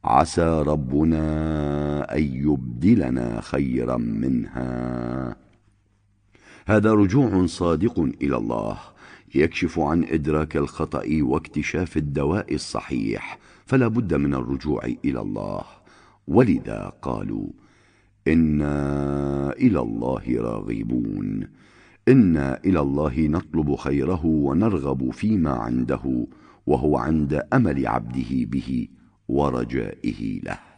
عسى ربنا أن يبدلنا خيرا منها. هذا رجوع صادق إلى الله يكشف عن إدراك الخطأ واكتشاف الدواء الصحيح، فلا بد من الرجوع إلى الله. ولذا قالوا إنا إلى الله راغبون، إنا إلى الله نطلب خيره ونرغب فيما عنده، وهو عند أمل عبده به ورجائه له.